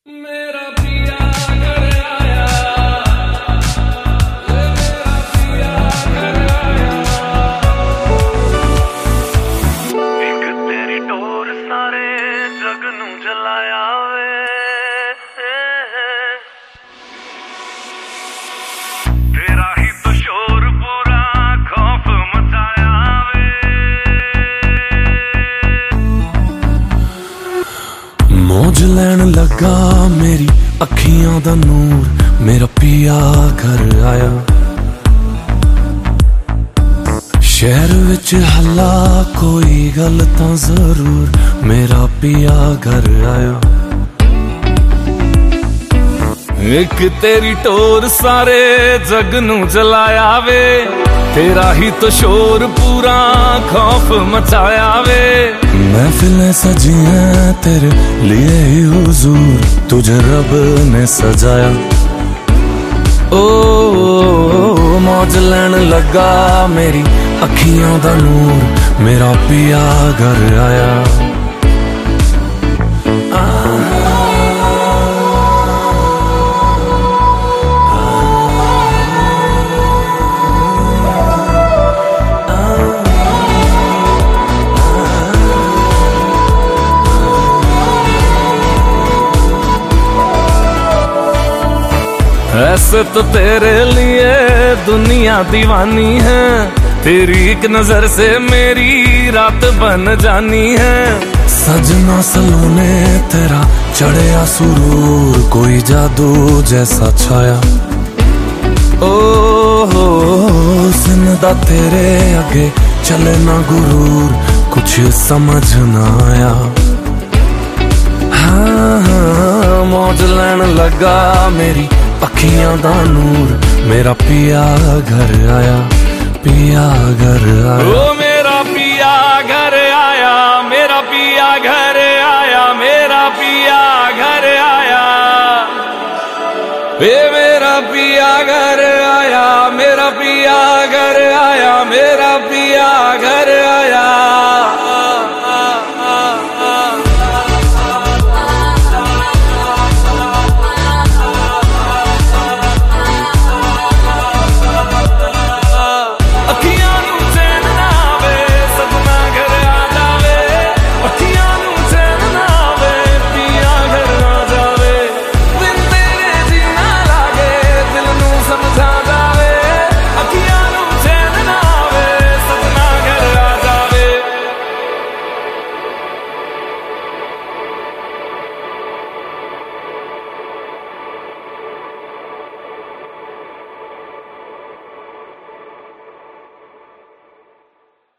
मेरा पिया घर आया, मेरा पिया घर आया। एक तेरी टोर सारे जग नू जलाया वे, तेरा ही तो शोर पूरा खौफ मचाया वे। मौज लैन लगा मेरी अखियां दा नूर, मेरा पिया घर आया। शहर विच हल्ला कोई गल तां जरूर, मेरा पिया घर आया। एक तेरी टोर सारे जग नू जलाया वे, तेरा ही तो शोर पूरा खौफ मचाया वे। महफिलें सजी हैं तेरे लिए ही हुजूर, तुझे रब ने सजाया। ओ मौज लैन लगा मेरी अखियां दा नूर, मेरा पिया घर आया। ऐसे तो तेरे लिए दुनिया दीवानी है, तेरी एक नजर से मेरी रात बन जानी है। सजना सलोने तेरा चढ़िया सुरूर, कोई जादू जैसा छाया। ओ जिंदा तेरे आगे चले ना गुरूर, कुछ समझ ना आया। हाँ मौज लैन लगा मेरी अखियां दा नूर, मेरा पिया घर आया, पिया घर आया। ओ मेरा पिया घर आया, मेरा पिया घर आया, मेरा पिया घर आया, मेरा पिया घर